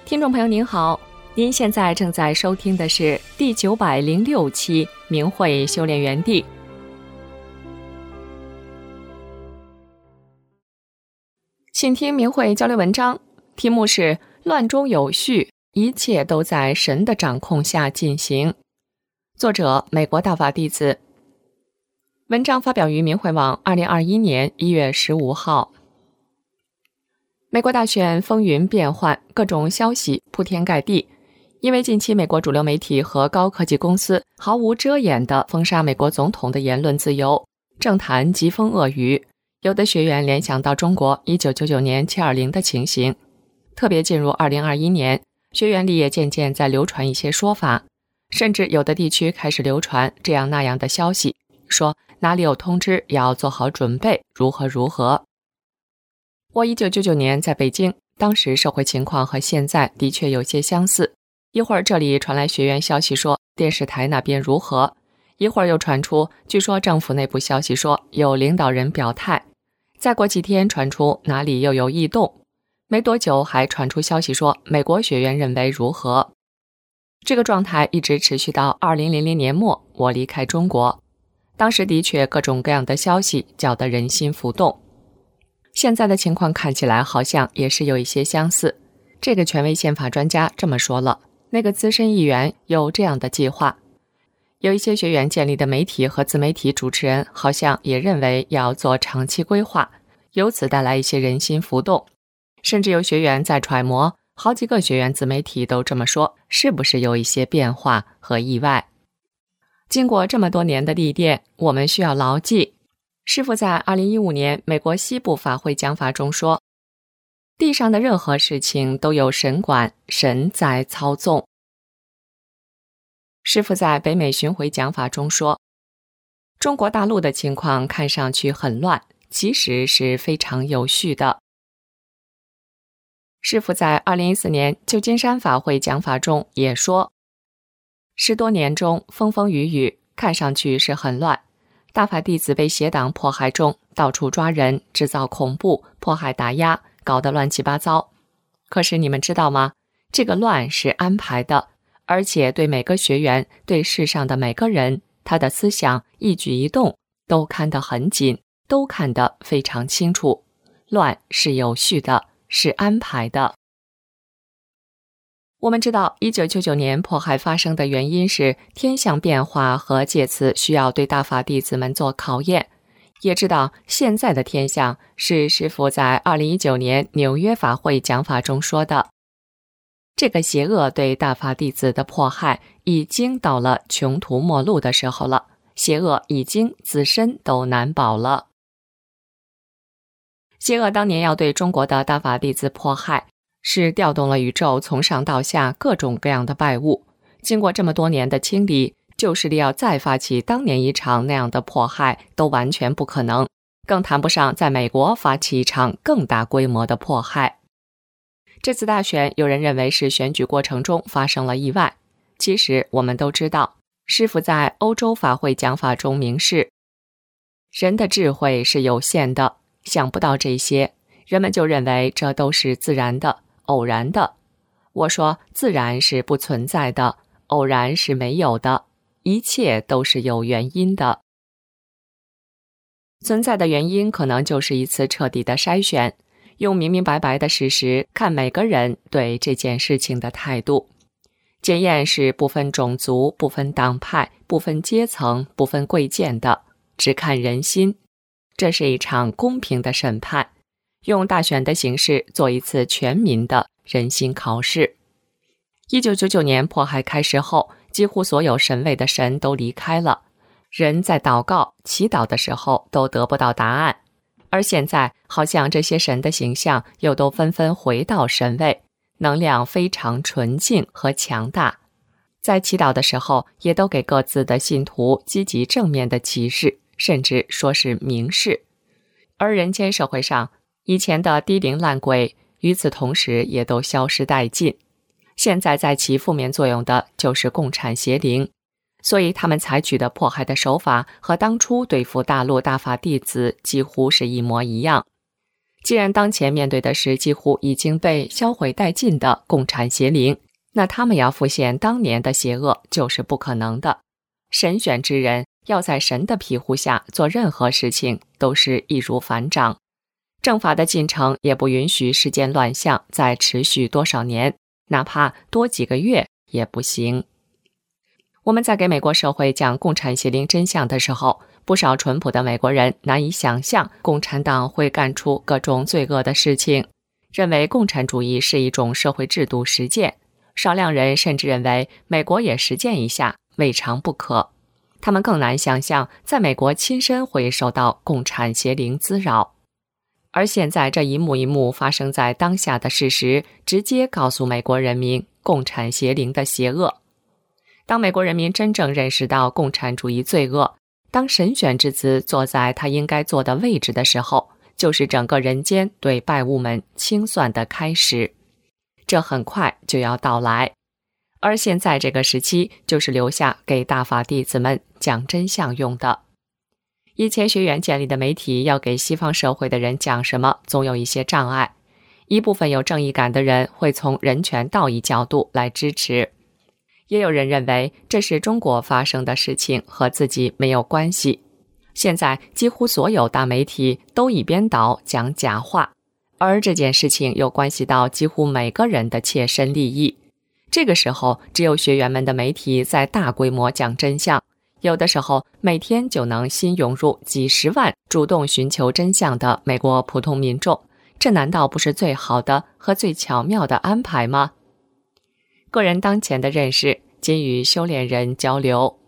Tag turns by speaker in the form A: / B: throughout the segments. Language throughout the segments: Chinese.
A: 听众朋友您好，您现在正在收听的是第906期明慧修炼园地。请听明慧交流文章，题目是乱中有序，一切都在神的掌控下进行。作者美国大法弟子。文章发表于明慧网2021年1月15号。美国大选风云变幻，各种消息铺天盖地。因为近期美国主流媒体和高科技公司毫无遮掩地封杀美国总统的言论自由，政坛疾风恶雨，有的学员联想到中国1999年720的情形。特别进入2021年，学员里也渐渐在流传一些说法，甚至有的地区开始流传这样那样的消息，说哪里有通知要做好准备，如何如何。我1999年在北京，当时社会情况和现在的确有些相似。一会儿这里传来学员消息说电视台那边如何，一会儿又传出据说政府内部消息说有领导人表态，再过几天传出哪里又有异动，没多久还传出消息说美国学员认为如何。这个状态一直持续到2000年末我离开中国，当时的确各种各样的消息搅得人心浮动。现在的情况看起来好像也是有一些相似，这个权威宪法专家这么说了，那个资深议员有这样的计划，有一些学员建立的媒体和自媒体主持人好像也认为要做长期规划，由此带来一些人心浮动，甚至有学员在揣摩，好几个学员自媒体都这么说，是不是有一些变化和意外。经过这么多年的历练，我们需要牢记，师父在2015年美国西部法会讲法中说，地上的任何事情都有神管，神在操纵。师父在北美巡回讲法中说，中国大陆的情况看上去很乱，其实是非常有序的。师父在2014年旧金山法会讲法中也说，10多年中风风雨雨，看上去是很乱，大法弟子被邪党迫害中，到处抓人，制造恐怖，迫害打压，搞得乱七八糟。可是你们知道吗？这个乱是安排的，而且对每个学员，对世上的每个人，他的思想一举一动都看得很紧，都看得非常清楚。乱是有序的，是安排的。我们知道1999年迫害发生的原因是天象变化和借此需要对大法弟子们做考验，也知道现在的天象是师父在2019年纽约法会讲法中说的。这个邪恶对大法弟子的迫害已经到了穷途末路的时候了，邪恶已经自身都难保了。邪恶当年要对中国的大法弟子迫害，是调动了宇宙从上到下各种各样的败物，经过这么多年的清理，旧势力要再发起当年一场那样的迫害都完全不可能，更谈不上在美国发起一场更大规模的迫害。这次大选有人认为是选举过程中发生了意外，其实我们都知道，师父在欧洲法会讲法中明示，人的智慧是有限的，想不到这些，人们就认为这都是自然的偶然的。我说自然是不存在的，偶然是没有的，一切都是有原因的。存在的原因可能就是一次彻底的筛选，用明明白白的事实看每个人对这件事情的态度。检验是不分种族，不分党派，不分阶层，不分贵贱的，只看人心。这是一场公平的审判，用大选的形式做一次全民的人心考试。1999年迫害开始后，几乎所有神位的神都离开了，人在祷告祈祷的时候都得不到答案，而现在好像这些神的形象又都纷纷回到神位，能量非常纯净和强大，在祈祷的时候也都给各自的信徒积极正面的启示，甚至说是明示。而人间社会上以前的低灵烂鬼与此同时也都消失殆尽，现在在起负面作用的就是共产邪灵，所以他们采取的迫害的手法和当初对付大陆大法弟子几乎是一模一样。 既然当前面对的是几乎已经被销毁殆尽的共产邪灵，那他们要复现当年的邪恶就是不可能的。神选之人要在神的庇护下做任何事情都是易如反掌，政法的进程也不允许世间乱象再持续多少年，哪怕多几个月也不行。我们在给美国社会讲共产邪灵真相的时候，不少淳朴的美国人难以想象共产党会干出各种罪恶的事情，认为共产主义是一种社会制度实践，少量人甚至认为美国也实践一下未尝不可。他们更难想象在美国亲身会受到共产邪灵滋扰。而现在这一幕一幕发生在当下的事实，直接告诉美国人民共产邪灵的邪恶。当美国人民真正认识到共产主义罪恶，当神选之子坐在他应该坐的位置的时候，就是整个人间对败物们清算的开始。这很快就要到来，而现在这个时期就是留下给大法弟子们讲真相用的。以前学院建立的媒体要给西方社会的人讲什么，总有一些障碍。一部分有正义感的人会从人权道义角度来支持，也有人认为这是中国发生的事情，和自己没有关系。现在几乎所有大媒体都一边倒讲假话，而这件事情又关系到几乎每个人的切身利益。这个时候，只有学员们的媒体在大规模讲真相，有的时候每天就能新涌入几十万主动寻求真相的美国普通民众，这难道不是最好的和最巧妙的安排吗？个人当前的认识仅与修炼人交流。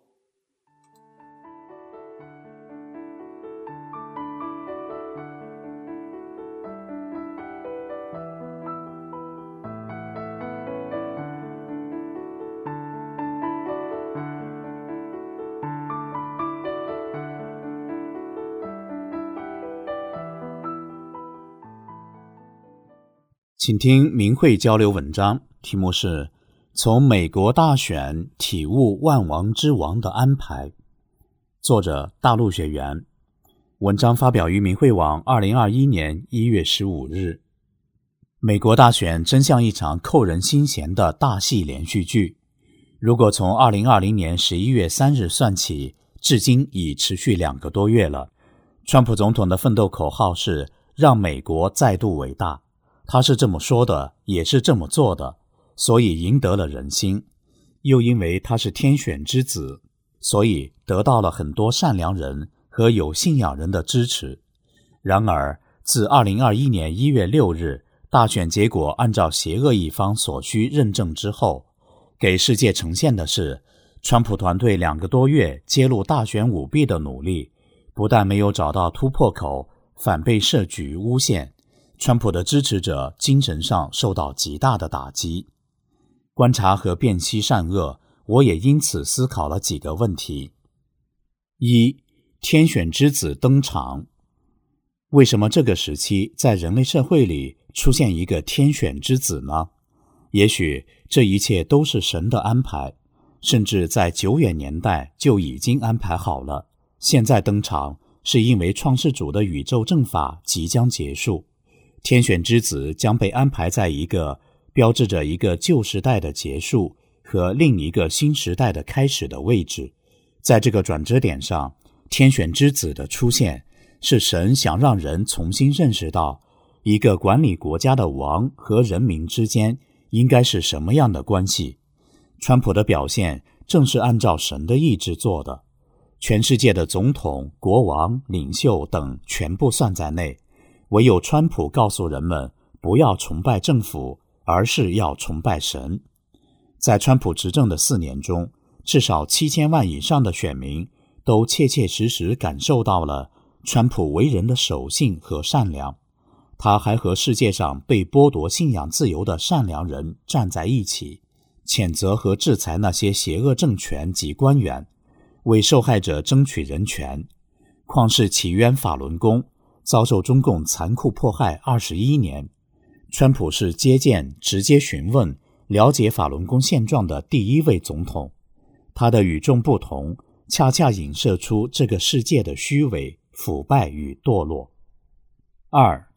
B: 请听明慧交流文章，题目是从美国大选体悟万王之王的安排，作者大陆学员。文章发表于明慧网2021年1月15日。美国大选真像一场扣人心弦的大戏连续剧，如果从2020年11月3日算起，至今已持续2个多月了。川普总统的奋斗口号是让美国再度伟大，他是这么说的，也是这么做的，所以赢得了人心。又因为他是天选之子，所以得到了很多善良人和有信仰人的支持。然而，自2021年1月6日大选结果按照邪恶一方所需认证之后，给世界呈现的是川普团队2个多月揭露大选舞弊的努力，不但没有找到突破口，反被设局诬陷，川普的支持者精神上受到极大的打击。观察和辨析善恶，我也因此思考了几个问题。一、天选之子登场。为什么这个时期在人类社会里出现一个天选之子呢？也许这一切都是神的安排，甚至在久远年代就已经安排好了。现在登场是因为创世主的宇宙正法即将结束，天选之子将被安排在一个标志着一个旧时代的结束和另一个新时代的开始的位置。在这个转折点上，天选之子的出现是神想让人重新认识到一个管理国家的王和人民之间应该是什么样的关系。川普的表现正是按照神的意志做的，全世界的总统、国王、领袖等全部算在内，唯有川普告诉人们不要崇拜政府，而是要崇拜神。在川普执政的4年中，至少7000万以上的选民都切切实实感受到了川普为人的守信和善良。他还和世界上被剥夺信仰自由的善良人站在一起，谴责和制裁那些邪恶政权及官员，为受害者争取人权。旷世起冤法轮功遭受中共残酷迫害21年，川普是接见、直接询问、了解法轮功现状的第一位总统。他的与众不同，恰恰影射出这个世界的虚伪、腐败与堕落。2.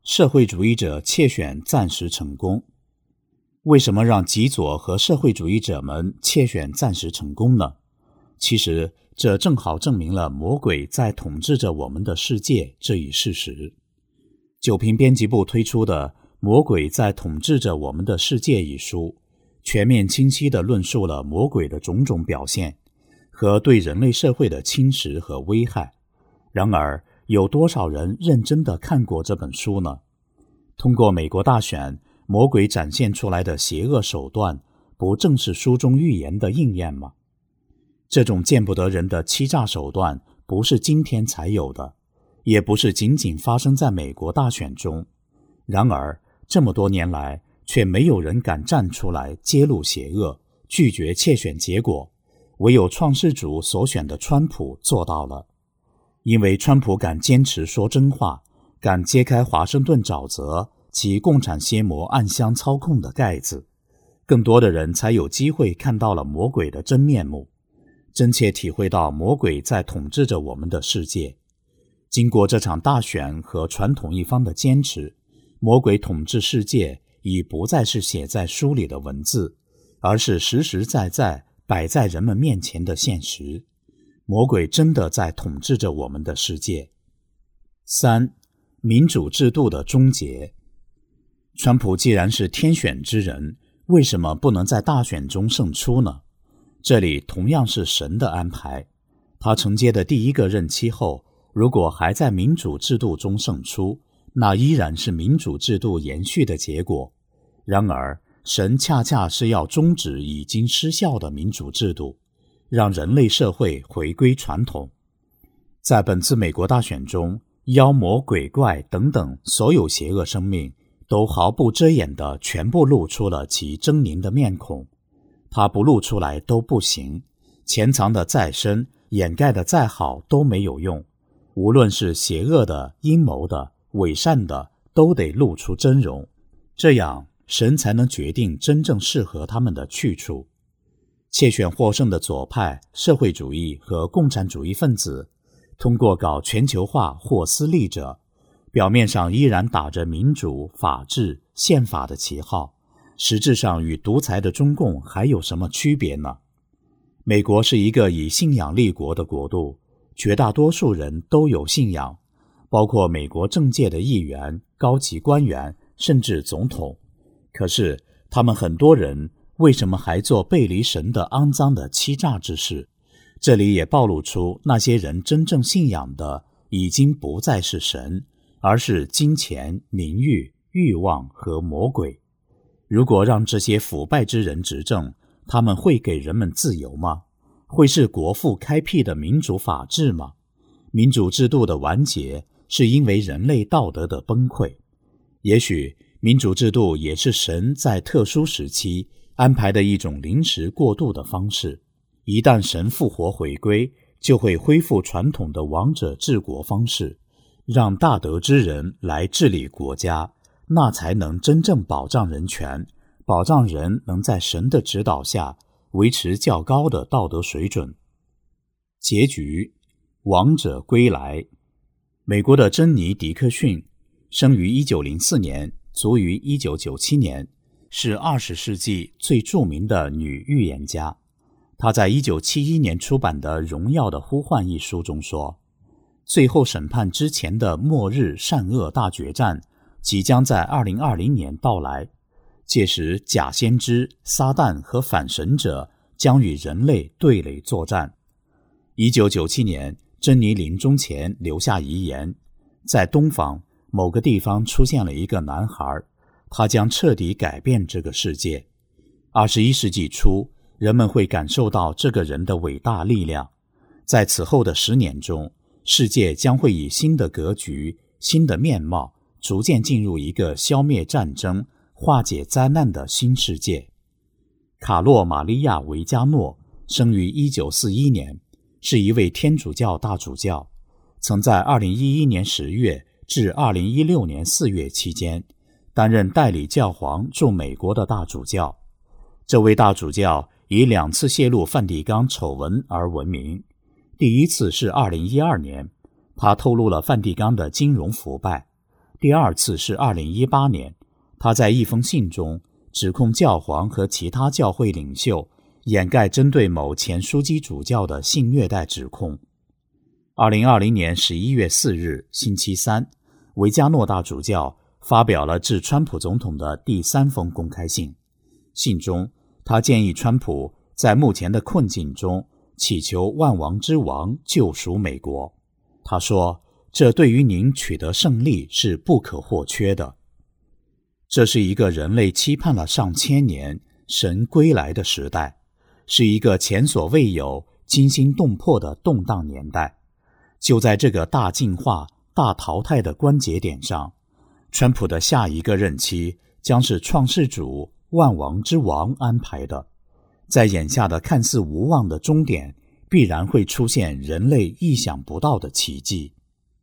B: 社会主义者窃选暂时成功。为什么让极左和社会主义者们窃选暂时成功呢？其实这正好证明了魔鬼在统治着我们的世界这一事实。九评编辑部推出的《魔鬼在统治着我们的世界》一书，全面清晰地论述了魔鬼的种种表现和对人类社会的侵蚀和危害。然而，有多少人认真地看过这本书呢？通过美国大选，魔鬼展现出来的邪恶手段，不正是书中预言的应验吗？这种见不得人的欺诈手段，不是今天才有的，也不是仅仅发生在美国大选中。然而，这么多年来，却没有人敢站出来揭露邪恶，拒绝窃选结果，唯有创世主所选的川普做到了。因为川普敢坚持说真话，敢揭开华盛顿沼泽其共产邪魔暗箱操控的盖子，更多的人才有机会看到了魔鬼的真面目，真切体会到魔鬼在统治着我们的世界。经过这场大选和传统一方的坚持，魔鬼统治世界已不再是写在书里的文字，而是实实在在摆在人们面前的现实。魔鬼真的在统治着我们的世界。3. 民主制度的终结。川普既然是天选之人，为什么不能在大选中胜出呢？这里同样是神的安排。他承接的第一个任期后，如果还在民主制度中胜出，那依然是民主制度延续的结果。然而，神恰恰是要终止已经失效的民主制度，让人类社会回归传统。在本次美国大选中，妖魔鬼怪等等所有邪恶生命都毫不遮掩地全部露出了其狰狞的面孔，它不露出来都不行，潜藏的再深，掩盖的再好都没有用。无论是邪恶的、阴谋的、伪善的，都得露出真容，这样神才能决定真正适合他们的去处。窃选获胜的左派、社会主义和共产主义分子，通过搞全球化或私利者，表面上依然打着民主、法治、宪法的旗号，实质上与独裁的中共还有什么区别呢？美国是一个以信仰立国的国度，绝大多数人都有信仰，包括美国政界的议员、高级官员，甚至总统。可是，他们很多人为什么还做背离神的肮脏的欺诈之事？这里也暴露出那些人真正信仰的已经不再是神，而是金钱、名誉、欲望和魔鬼。如果让这些腐败之人执政，他们会给人们自由吗？会是国父开辟的民主法治吗？民主制度的完结是因为人类道德的崩溃。也许民主制度也是神在特殊时期安排的一种临时过渡的方式。一旦神复活回归，就会恢复传统的王者治国方式，让大德之人来治理国家，那才能真正保障人权，保障人能在神的指导下维持较高的道德水准。结局，王者归来。美国的珍妮·迪克逊生于1904年，卒于1997年，是20世纪最著名的女预言家。她在1971年出版的《荣耀的呼唤》一书中说，最后审判之前的末日善恶大决战即将在2020年到来，届时假先知、撒旦和反神者将与人类对垒作战。1997年，珍妮临终前留下遗言，在东方某个地方出现了一个男孩，他将彻底改变这个世界。21世纪初，人们会感受到这个人的伟大力量。在此后的10年中，世界将会以新的格局、新的面貌，逐渐进入一个消灭战争、化解灾难的新世界。卡洛·玛利亚·维加诺生于1941年，是一位天主教大主教，曾在2011年10月至2016年4月期间担任代理教皇驻美国的大主教。这位大主教以2次泄露梵蒂冈丑闻而闻名。第一次是2012年，他透露了梵蒂冈的金融腐败； 第二次是2018年，他在一封信中指控教皇和其他教会领袖掩盖针对某前枢机主教的性虐待指控。2020年11月4日星期三，维加诺大主教发表了致川普总统的第3封公开信。信中，他建议川普在目前的困境中祈求万王之王救赎美国。他说，这对于您取得胜利是不可或缺的。这是一个人类期盼了上千年神归来的时代，是一个前所未有惊心动魄的动荡年代。就在这个大进化、大淘汰的关节点上，川普的下一个任期将是创世主万王之王安排的。在眼下的看似无望的终点，必然会出现人类意想不到的奇迹。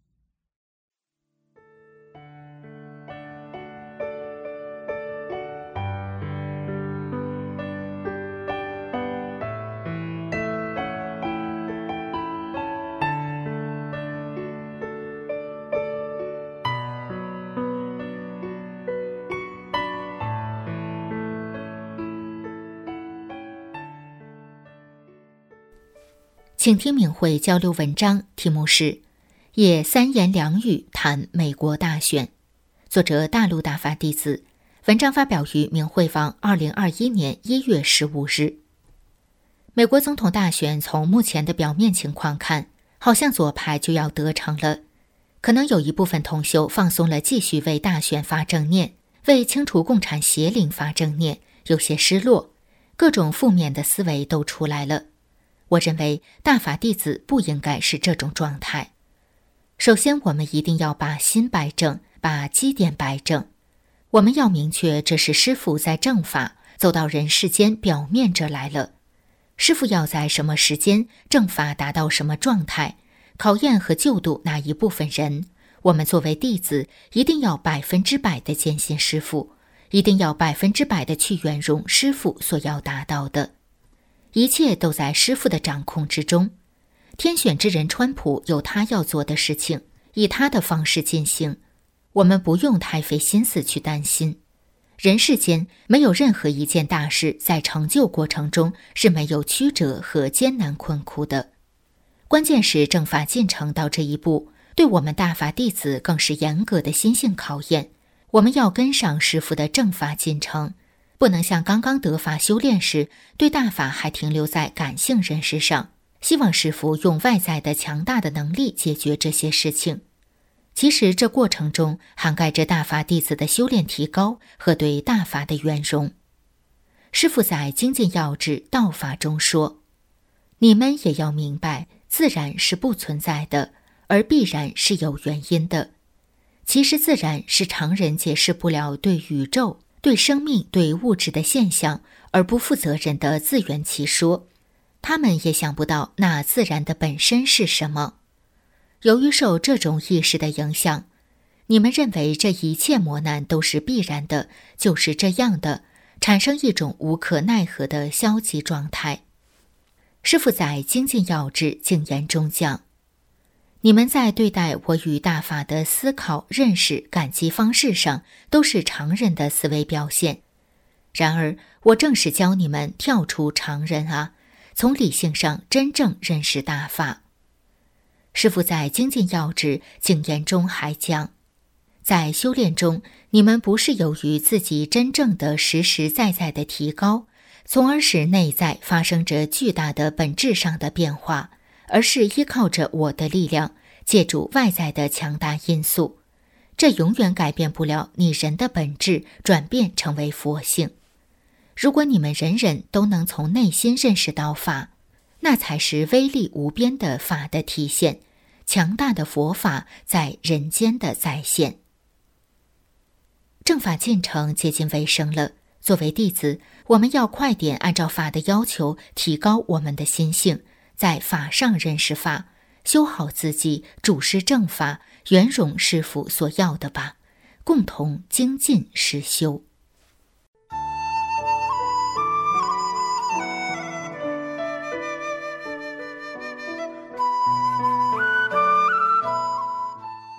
C: 请听敏慧交流文章，题目是也三言两语谈美国大选，作者大陆大法弟子，文章发表于敏慧网2021年1月15日。美国总统大选从目前的表面情况看，好像左派就要得逞了，可能有一部分同修放松了继续为大选发正念，为清除共产邪灵发正念，有些失落，各种负面的思维都出来了。我认为大法弟子不应该是这种状态。首先，我们一定要把心摆正，把基点摆正。我们要明确，这是师父在正法走到人世间表面这来了。师父要在什么时间正法达到什么状态，考验和救度哪一部分人。我们作为弟子，一定要100%的坚信师父，一定要100%的去圆融师父所要达到的。一切都在师父的掌控之中。天选之人川普有他要做的事情，以他的方式进行，我们不用太费心思去担心。人世间没有任何一件大事在成就过程中是没有曲折和艰难困苦的。关键是正法进程到这一步，对我们大法弟子更是严格的心性考验。我们要跟上师父的正法进程，不能像刚刚得法修炼时，对大法还停留在感性认识上，希望师父用外在的强大的能力解决这些事情。其实这过程中涵盖着大法弟子的修炼提高和对大法的圆融。师父在精进要旨道法中说，你们也要明白，自然是不存在的，而必然是有原因的。其实自然是常人解释不了对宇宙、对生命、对物质的现象而不负责任的自圆其说，他们也想不到那自然的本身是什么。由于受这种意识的影响，你们认为这一切磨难都是必然的，就是这样的，产生一种无可奈何的消极状态。师父在精进要旨净言中讲，你们在对待我与大法的思考、认识、感激方式上，都是常人的思维表现。然而，我正是教你们跳出常人啊，从理性上真正认识大法。师父在精进要旨净言中还讲，在修炼中，你们不是由于自己真正的实实在在的提高，从而使内在发生着巨大的本质上的变化，而是依靠着我的力量，借助外在的强大因素。这永远改变不了你人的本质，转变成为佛性。如果你们人人都能从内心认识到法，那才是威力无边的法的体现，强大的佛法在人间的再现。正法进程接近尾声了，作为弟子，我们要快点按照法的要求提高我们的心性，在法上认识法，修好自己，主持正法，圆融师父所要的吧，共同精进实修。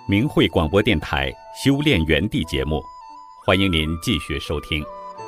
D: 明慧广播电台修炼园地节目，欢迎您继续收听。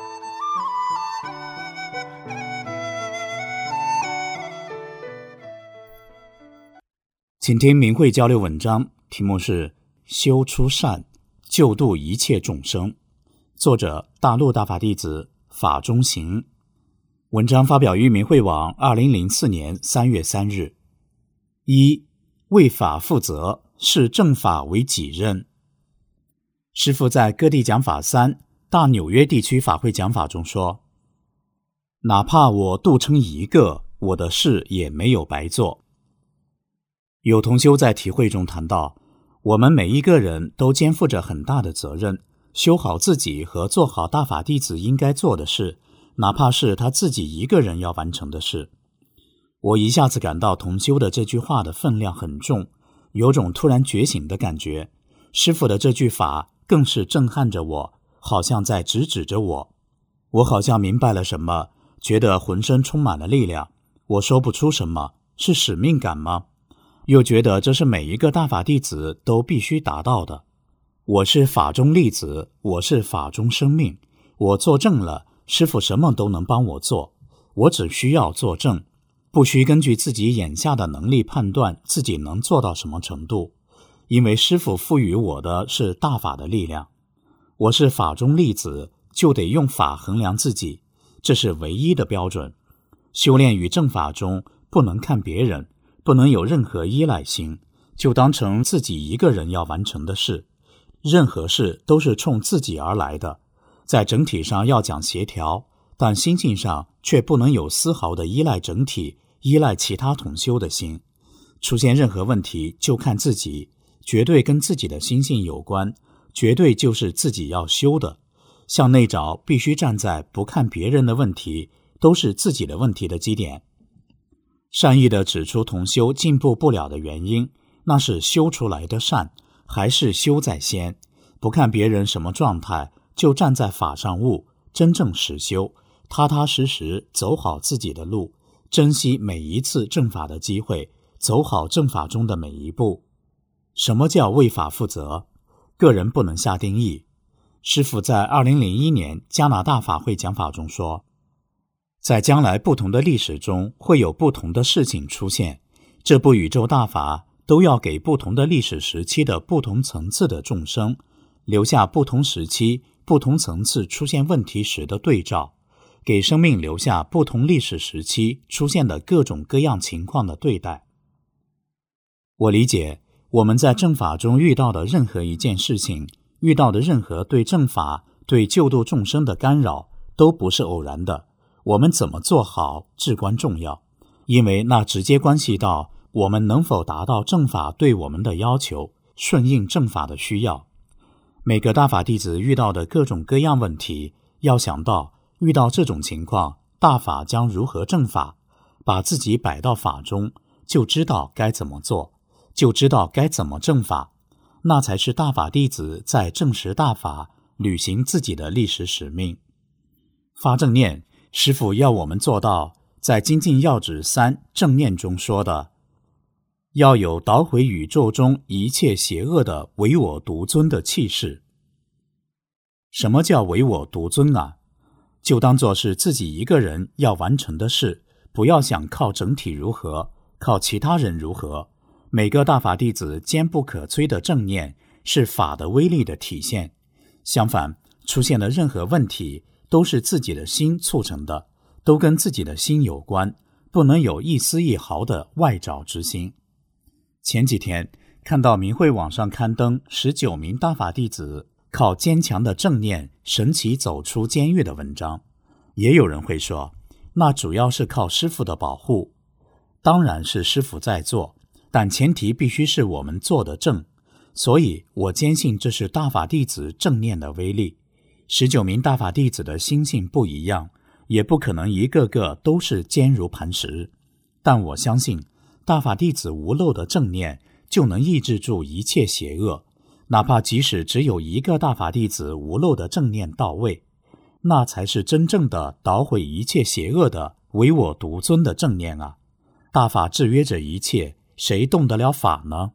B: 请听明慧交流文章，题目是修出善，救度一切众生，作者大陆大法弟子法中行。文章发表于明慧网2004年3月3日。一、为法负责，视正法为己任。师父在各地讲法3大纽约地区法会讲法中说，哪怕我度成一个，我的事也没有白做。有同修在体会中谈到，我们每一个人都肩负着很大的责任，修好自己和做好大法弟子应该做的事，哪怕是他自己一个人要完成的事。我一下子感到同修的这句话的分量很重，有种突然觉醒的感觉。师父的这句法更是震撼着我，好像在直指着我。我好像明白了什么，觉得浑身充满了力量。我说不出什么，是使命感吗？又觉得这是每一个大法弟子都必须达到的。我是法中弟子，我是法中生命，我做正了，师父什么都能帮我做，我只需要做正，不需根据自己眼下的能力判断自己能做到什么程度，因为师父赋予我的是大法的力量。我是法中弟子，就得用法衡量自己，这是唯一的标准。修炼与正法中不能看别人，不能有任何依赖心，就当成自己一个人要完成的事。任何事都是冲自己而来的，在整体上要讲协调，但心性上却不能有丝毫的依赖整体，依赖其他同修的心。出现任何问题就看自己，绝对跟自己的心性有关，绝对就是自己要修的。向内找必须站在不看别人的问题，都是自己的问题的基点。善意地指出同修进步不了的原因，那是修出来的善，还是修在先。不看别人什么状态，就站在法上悟，真正实修，踏踏实实走好自己的路，珍惜每一次正法的机会，走好正法中的每一步。什么叫为法负责？个人不能下定义。师父在2001年加拿大法会讲法中说，在将来不同的历史中会有不同的事情出现，这部宇宙大法都要给不同的历史时期的不同层次的众生留下不同时期不同层次出现问题时的对照，给生命留下不同历史时期出现的各种各样情况的对待。我理解，我们在正法中遇到的任何一件事情，遇到的任何对正法对救度众生的干扰都不是偶然的，我们怎么做好至关重要，因为那直接关系到我们能否达到正法对我们的要求，顺应正法的需要。每个大法弟子遇到的各种各样问题，要想到遇到这种情况，大法将如何正法，把自己摆到法中，就知道该怎么做，就知道该怎么正法，那才是大法弟子在正实大法履行自己的历史使命。发正念，师父要我们做到在精进要旨3正念中说的，要有捣毁宇宙中一切邪恶的唯我独尊的气势。什么叫唯我独尊啊？就当作是自己一个人要完成的事，不要想靠整体如何，靠其他人如何。每个大法弟子坚不可摧的正念是法的威力的体现。相反，出现的任何问题都是自己的心促成的，都跟自己的心有关，不能有一丝一毫的外找之心。前几天看到明慧网上刊登19名大法弟子靠坚强的正念神奇走出监狱的文章，也有人会说，那主要是靠师父的保护。当然是师父在做，但前提必须是我们做得正，所以我坚信这是大法弟子正念的威力。19名大法弟子的心性不一样，也不可能一个个都是坚如磐石，但我相信大法弟子无漏的正念就能抑制住一切邪恶，哪怕即使只有一个大法弟子无漏的正念到位，那才是真正的捣毁一切邪恶的唯我独尊的正念啊！大法制约着一切，谁动得了法呢？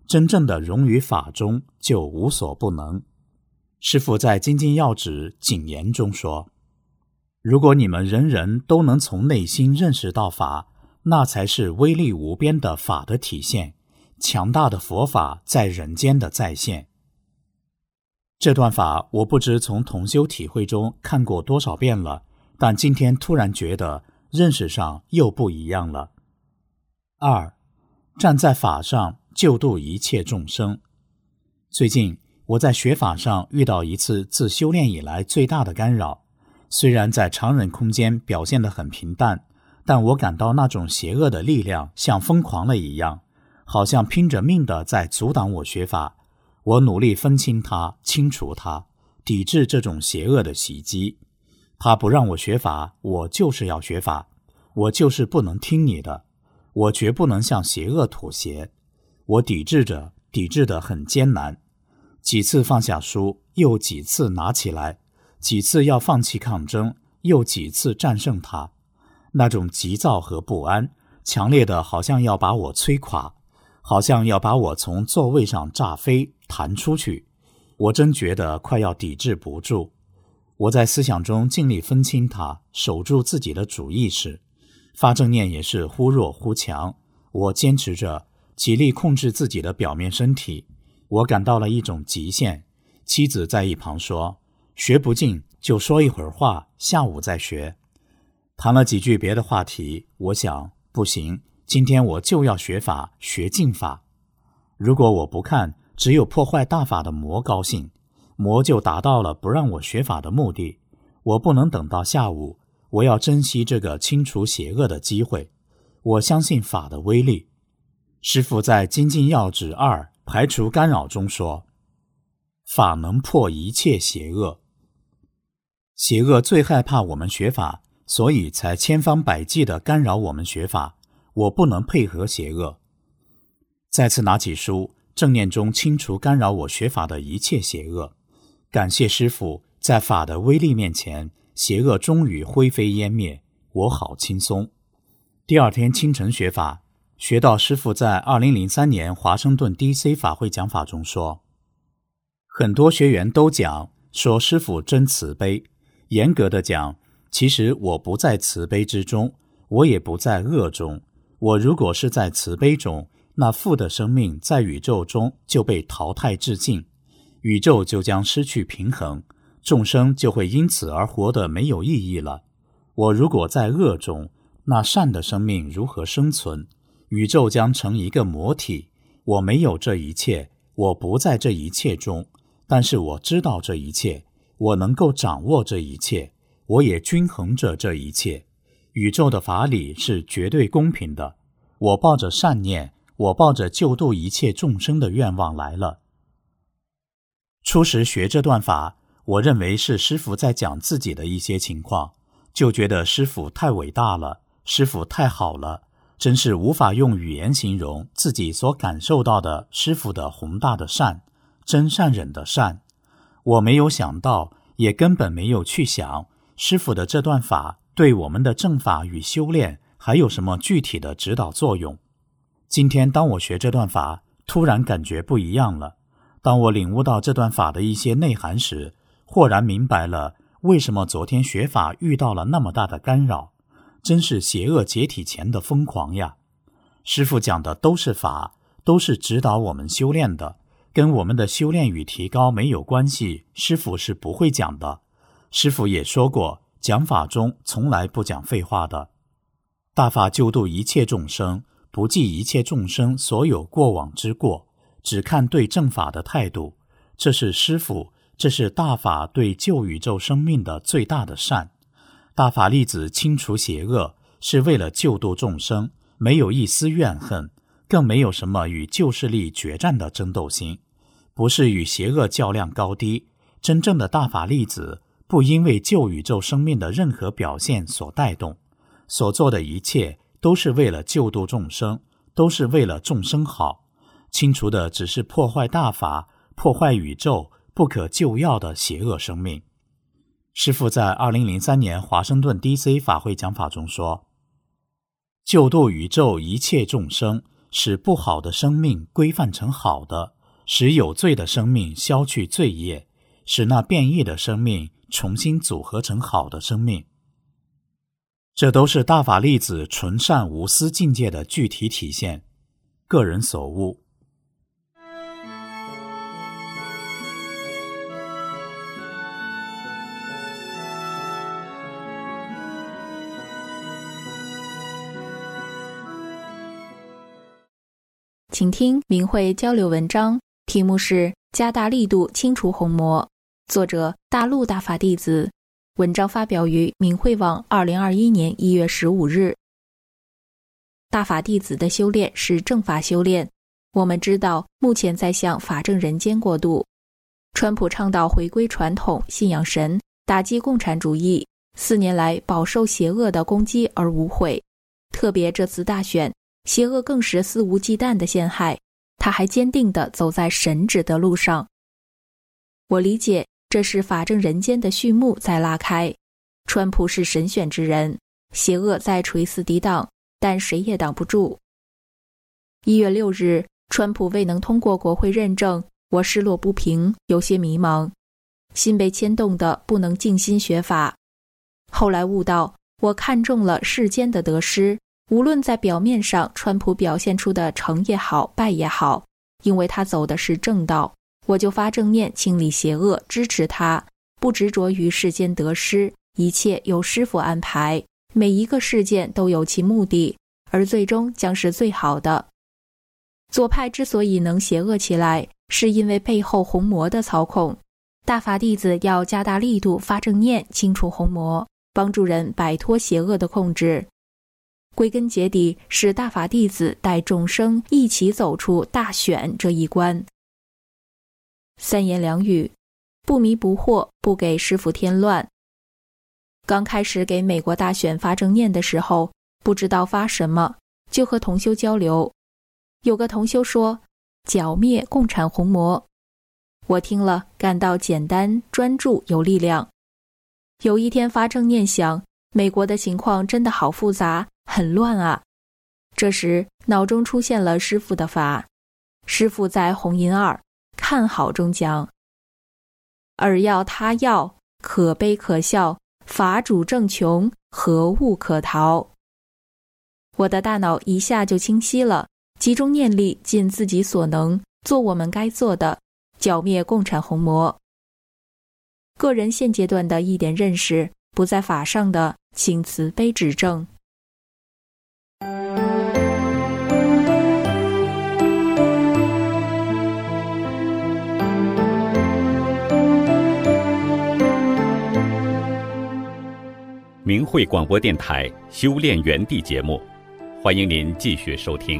B: 真正的融于法中，就无所不能。师父在《精进要旨谨言》中说，如果你们人人都能从内心认识到法，那才是威力无边的法的体现，强大的佛法在人间的再现。这段法我不知从同修体会中看过多少遍了，但今天突然觉得认识上又不一样了。2. 站在法上救度一切众生。最近我在学法上遇到一次自修炼以来最大的干扰，虽然在常人空间表现得很平淡，但我感到那种邪恶的力量像疯狂了一样，好像拼着命地在阻挡我学法。我努力分清它，清除它，抵制这种邪恶的袭击。它不让我学法，我就是要学法，我就是不能听你的，我绝不能向邪恶妥协。我抵制着，抵制得很艰难，几次放下书，又几次拿起来，几次要放弃抗争，又几次战胜它。那种急躁和不安，强烈的好像要把我摧垮，好像要把我从座位上炸飞，弹出去。我真觉得快要抵制不住。我在思想中尽力分清它，守住自己的主意识，发正念也是忽弱忽强。我坚持着，极力控制自己的表面身体。我感到了一种极限。妻子在一旁说，学不进就说一会儿话，下午再学。谈了几句别的话题，我想不行，今天我就要学法，学净法。如果我不看，只有破坏大法的魔高兴，魔就达到了不让我学法的目的。我不能等到下午，我要珍惜这个清除邪恶的机会。我相信法的威力。师父在《精进要旨2排除干扰》中说，法能破一切邪恶。邪恶最害怕我们学法，所以才千方百计地干扰我们学法。我不能配合邪恶。再次拿起书，正念中清除干扰我学法的一切邪恶。感谢师父，在法的威力面前，邪恶终于灰飞烟灭，我好轻松。第二天清晨学法，学到师父在2003年华盛顿 DC 法会讲法中说，很多学员都讲说师父真慈悲，严格的讲，其实我不在慈悲之中，我也不在恶中。我如果是在慈悲中，那负的生命在宇宙中就被淘汰致尽，宇宙就将失去平衡，众生就会因此而活得没有意义了。我如果在恶中，那善的生命如何生存？宇宙将成一个魔体。我没有这一切，我不在这一切中，但是我知道这一切，我能够掌握这一切，我也均衡着这一切。宇宙的法理是绝对公平的。我抱着善念，我抱着救度一切众生的愿望来了。初时学这段法，我认为是师父在讲自己的一些情况，就觉得师父太伟大了，师父太好了，真是无法用语言形容自己所感受到的师父的宏大的善，真善忍的善。我没有想到，也根本没有去想，师父的这段法对我们的正法与修炼还有什么具体的指导作用。今天当我学这段法，突然感觉不一样了。当我领悟到这段法的一些内涵时，豁然明白了为什么昨天学法遇到了那么大的干扰。真是邪恶解体前的疯狂呀！师父讲的都是法，都是指导我们修炼的，跟我们的修炼与提高没有关系，师父是不会讲的。师父也说过，讲法中从来不讲废话的。大法救度一切众生，不计一切众生所有过往之过，只看对正法的态度。这是师父，这是大法对救宇宙生命的最大的善。大法粒子清除邪恶，是为了救度众生，没有一丝怨恨，更没有什么与救世力决战的争斗心，不是与邪恶较量高低。真正的大法粒子不因为救宇宙生命的任何表现所带动，所做的一切都是为了救度众生，都是为了众生好。清除的只是破坏大法，破坏宇宙不可救药的邪恶生命。师父在2003年华盛顿 DC 法会讲法中说，救度宇宙一切众生使不好的生命规范成好的，使有罪的生命消去罪业，使那变异的生命重新组合成好的生命。这都是大法粒子纯善无私境界的具体体现，个人所悟。
E: 请听明慧交流文章，题目是加大力度清除虹魔，作者大陆大法弟子，文章发表于明慧网2021年1月15日。大法弟子的修炼是正法修炼，我们知道目前在向法正人间过渡。川普倡导回归传统，信仰神，打击共产主义，4年来饱受邪恶的攻击而无悔。特别这次大选，邪恶更是肆无忌惮的陷害，他还坚定地走在神旨的路上。我理解，这是法正人间的序幕在拉开。川普是神选之人，邪恶在垂死抵挡，但谁也挡不住。1月6日，川普未能通过国会认证，我失落不平，有些迷茫，心被牵动的不能静心学法。后来悟到，我看中了世间的得失，无论在表面上川普表现出的成也好，败也好，因为他走的是正道，我就发正念清理邪恶，支持他，不执着于世间得失，一切由师父安排，每一个事件都有其目的，而最终将是最好的。左派之所以能邪恶起来，是因为背后虹魔的操控。大法弟子要加大力度发正念，清除虹魔，帮助人摆脱邪恶的控制。归根结底，是大法弟子带众生一起走出大选这一关。3言2语，不迷不惑，不给师父添乱。刚开始给美国大选发正念的时候，不知道发什么，就和同修交流。有个同修说，剿灭共产虹魔。我听了，感到简单、专注、有力量。有一天发正念想，美国的情况真的好复杂，很乱啊。这时脑中出现了师父的法。师父在红银2看好中讲，尔要他要，可悲可笑，法主正穷，何物可逃。我的大脑一下就清晰了，集中念力，尽自己所能，做我们该做的，剿灭共产虹魔。个人现阶段的一点认识，不在法上的，请慈悲指正。
D: 明慧广播电台修炼园地节目，欢迎您继续收听。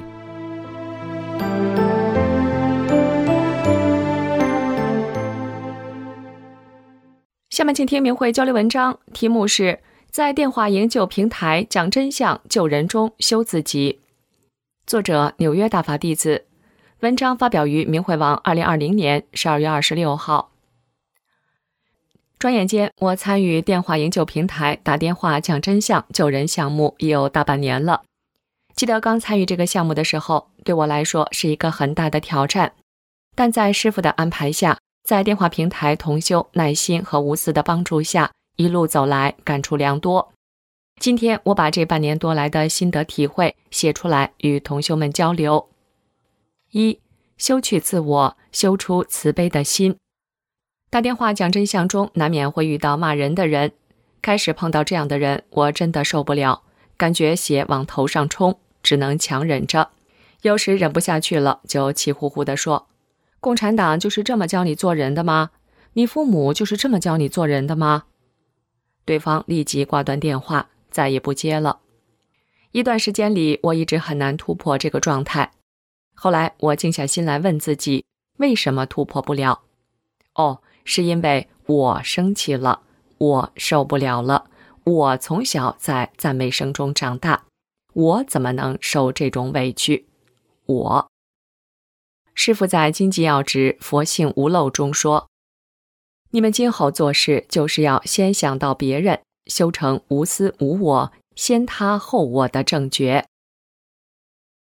A: 下面请听明慧交流文章，题目是在电话营救平台讲真相救人中修自己，作者纽约大法弟子，文章发表于明慧网2020年12月26号。转眼间，我参与电话营救平台打电话讲真相救人项目已有大半年了。记得刚参与这个项目的时候，对我来说是一个很大的挑战，但在师父的安排下，在电话平台同修耐心和无私的帮助下，一路走来感触良多。今天我把这半年多来的心得体会写出来与同修们交流。1. 修去自我，修出慈悲的心。打电话讲真相中难免会遇到骂人的人，开始碰到这样的人，我真的受不了，感觉血往头上冲，只能强忍着。有时忍不下去了，就气呼呼地说，共产党就是这么教你做人的吗？你父母就是这么教你做人的吗？对方立即挂断电话，再也不接了。一段时间里，我一直很难突破这个状态。后来我静下心来问自己，为什么突破不了？是因为我生气了，我受不了了，我从小在赞美声中长大，我怎么能受这种委屈？师父在《经济要旨佛性无漏》中说，你们今后做事就是要先想到别人，修成无私无我，先他后我的正觉。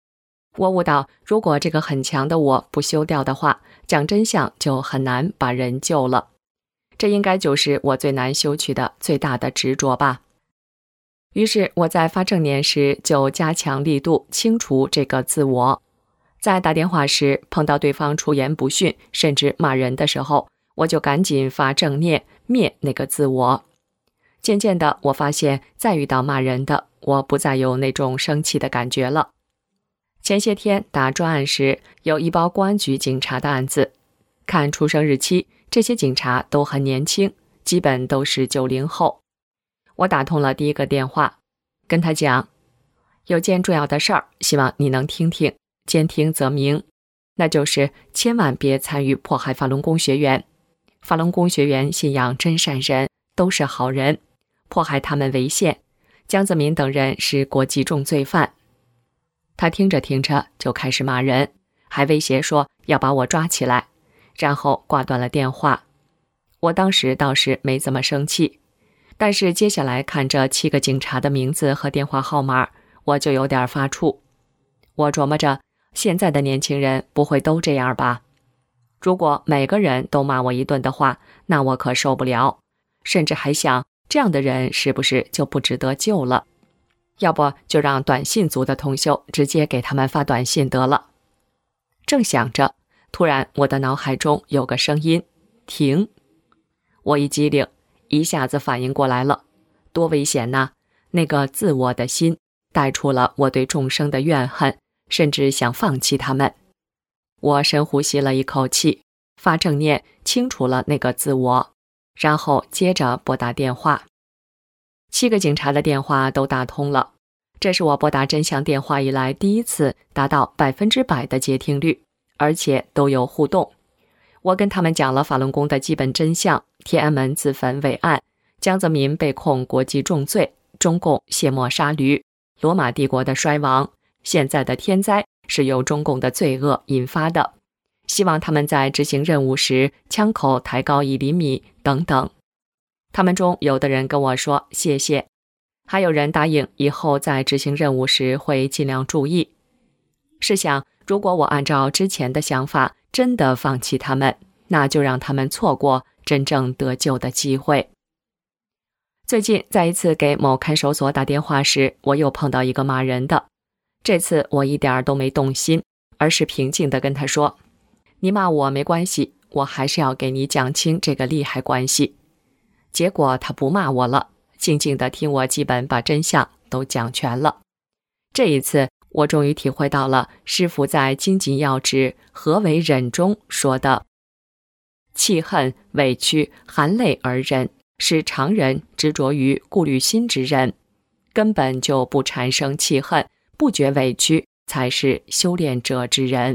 A: 我悟到，如果这个很强的我不修掉的话，讲真相就很难把人救了。这应该就是我最难修去的最大的执着吧。于是我在发正念时就加强力度清除这个自我。在打电话时碰到对方出言不逊甚至骂人的时候，我就赶紧发正念灭那个自我。渐渐的，我发现再遇到骂人的，我不再有那种生气的感觉了。前些天打专案时，有一包公安局警察的案子，看出生日期，这些警察都很年轻，基本都是90后。我打通了第一个电话，跟他讲，有件重要的事儿，希望你能听听，兼听则明，那就是千万别参与迫害法轮功学员。法轮功学员信仰真善人，都是好人，迫害他们违宪，江泽民等人是国际重罪犯。他听着听着就开始骂人，还威胁说要把我抓起来，然后挂断了电话。我当时倒是没怎么生气，但是接下来看着7个警察的名字和电话号码，我就有点发怵。我琢磨着，现在的年轻人不会都这样吧？如果每个人都骂我一顿的话，那我可受不了，甚至还想，这样的人是不是就不值得救了？要不就让短信族的同修直接给他们发短信得了。正想着，突然我的脑海中有个声音，停！我一激灵，一下子反应过来了，多危险呐！那个自我的心带出了我对众生的怨恨，甚至想放弃他们。我深呼吸了一口气，发正念清除了那个自我，然后接着拨打电话。7个警察的电话都打通了，这是我拨打真相电话以来第一次达到100%的接听率，而且都有互动。我跟他们讲了法轮功的基本真相，天安门自焚伪案，江泽民被控国际重罪，中共卸磨杀驴，罗马帝国的衰亡，现在的天灾是由中共的罪恶引发的，希望他们在执行任务时枪口抬高1厘米等等。他们中有的人跟我说谢谢，还有人答应以后在执行任务时会尽量注意。试想，如果我按照之前的想法真的放弃他们，那就让他们错过真正得救的机会。最近在一次给某看守所打电话时，我又碰到一个骂人的，这次我一点都没动心，而是平静地跟他说，你骂我没关系，我还是要给你讲清这个利害关系。结果他不骂我了，静静地听我基本把真相都讲全了。这一次我终于体会到了师父在《精进要旨何为忍》中说的，气恨、委屈、含泪而忍，是常人执着于顾虑心之人，根本就不产生气恨，不觉委屈，才是修炼者之人。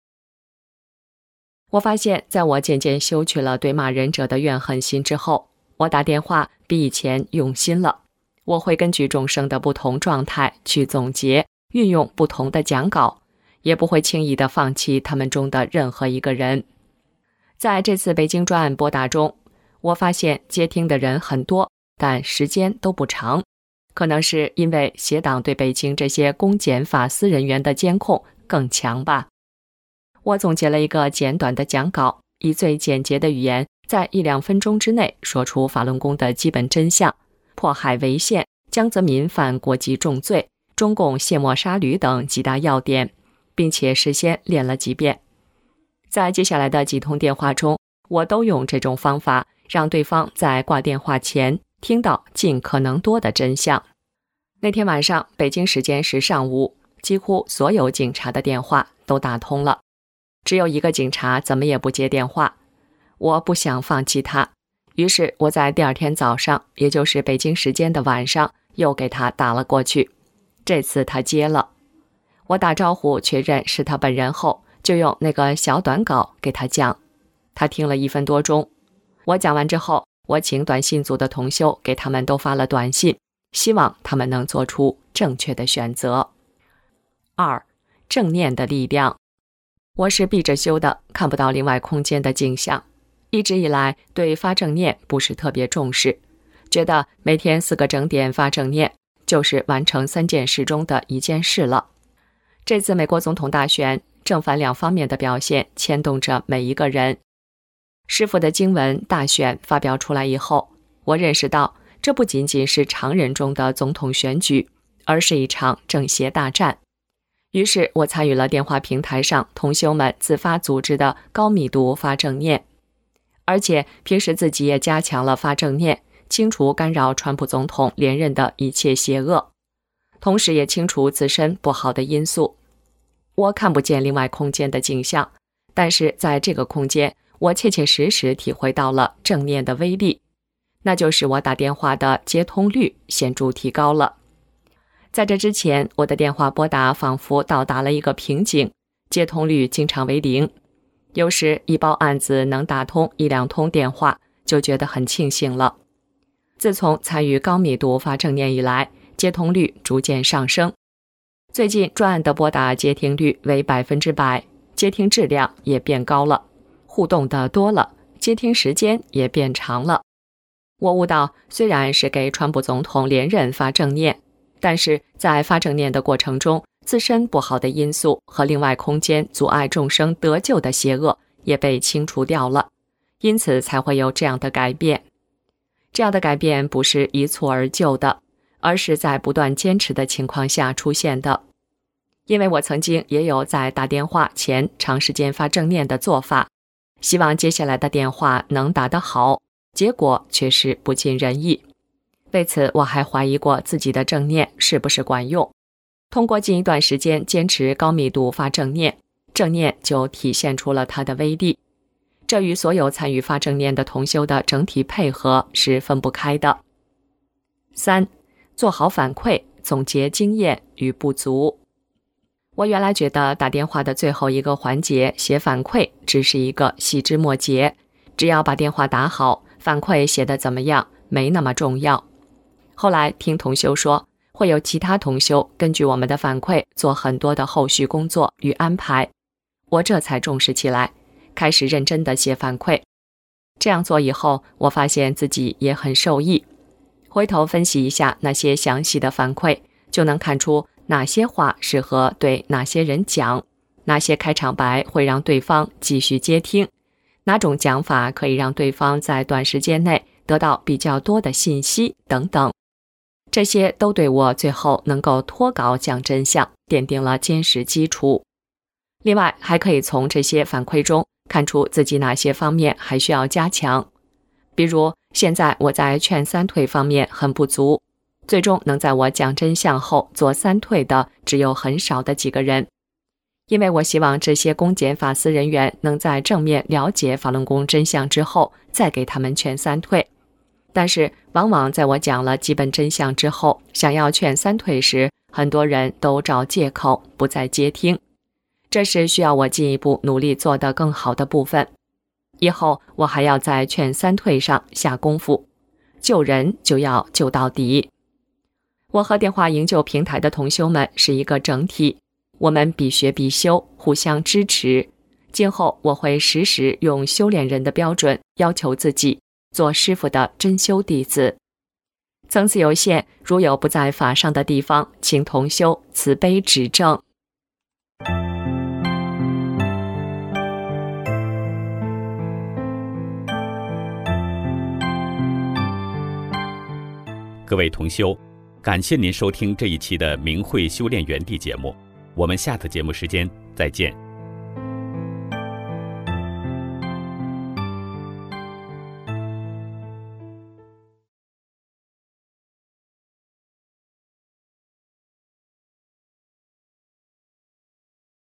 A: 我发现，在我渐渐修去了对骂人者的怨恨心之后，我打电话比以前用心了。我会根据众生的不同状态去总结，运用不同的讲稿，也不会轻易地放弃他们中的任何一个人。在这次北京专案拨打中，我发现接听的人很多，但时间都不长，可能是因为协党对北京这些公检法司人员的监控更强吧。我总结了一个简短的讲稿，以最简洁的语言，在1-2分钟之内说出法轮功的基本真相，迫害违宪，江泽民犯国际重罪，中共卸磨杀驴等几大要点，并且事先练了几遍。在接下来的几通电话中，我都用这种方法让对方在挂电话前听到尽可能多的真相。那天晚上，北京时间是上午，几乎所有警察的电话都打通了，只有一个警察怎么也不接电话。我不想放弃他，于是我在第二天早上，也就是北京时间的晚上，又给他打了过去。这次他接了，我打招呼确认是他本人后，就用那个小短稿给他讲。他听了1分多钟。我讲完之后，我请短信组的同修给他们都发了短信，希望他们能做出正确的选择。2. 正念的力量。我是闭着修的，看不到另外空间的景象。一直以来对发正念不是特别重视，觉得每天4个整点发正念就是完成3件事中的1件事了。 这次美国总统大选正反两方面的表现牵动着每一个人。师傅的经文大选发表出来以后，我认识到这不仅仅是常人中的总统选举，而是一场正邪大战。于是我参与了电话平台上同修们自发组织的高密度发正念，而且平时自己也加强了发正念，清除干扰川普总统连任的一切邪恶，同时也清除自身不好的因素。我看不见另外空间的景象，但是在这个空间，我切切实实体会到了正念的威力，那就是我打电话的接通率显著提高了。在这之前，我的电话拨打仿佛到达了一个瓶颈，接通率经常为0，有时一包案子能打通1-2通电话，就觉得很庆幸了。自从参与高密度发正念以来，接通率逐渐上升。最近专案的拨打接听率为100%，接听质量也变高了，互动的多了，接听时间也变长了。我悟到，虽然是给川普总统连任发正念，但是在发正念的过程中，自身不好的因素和另外空间阻碍众生得救的邪恶也被清除掉了，因此才会有这样的改变。这样的改变不是一蹴而就的，而是在不断坚持的情况下出现的。因为我曾经也有在打电话前长时间发正念的做法，希望接下来的电话能打得好，结果却是不尽人意。为此我还怀疑过自己的正念是不是管用。通过近一段时间坚持高密度发正念，正念就体现出了它的威力。这与所有参与发正念的同修的整体配合是分不开的。3. 做好反馈，总结经验与不足。我原来觉得打电话的最后一个环节写反馈只是一个细枝末节，只要把电话打好，反馈写得怎么样没那么重要。后来听同修说，会有其他同修根据我们的反馈做很多的后续工作与安排，我这才重视起来，开始认真地写反馈。这样做以后，我发现自己也很受益。回头分析一下那些详细的反馈，就能看出哪些话适合对哪些人讲，哪些开场白会让对方继续接听，哪种讲法可以让对方在短时间内得到比较多的信息等等。这些都对我最后能够脱稿讲真相奠定了坚实基础。另外，还可以从这些反馈中看出自己哪些方面还需要加强。比如，现在我在劝3退方面很不足，最终能在我讲真相后做3退的只有很少的几个人。因为我希望这些公检法司人员能在正面了解法轮功真相之后，再给他们劝3退。但是往往在我讲了基本真相之后，想要劝3退时，很多人都找借口不再接听，这是需要我进一步努力做得更好的部分。以后我还要在劝3退上下功夫，救人就要救到底。我和电话营救平台的同修们是一个整体，我们必学必修，互相支持。今后我会时时用修炼人的标准要求自己，做师父的真修弟子。层次有限，如有不在法上的地方，请同修慈悲指正。
D: 各位同修，感谢您收听这一期的明慧修炼园地节目，我们下次节目时间再见。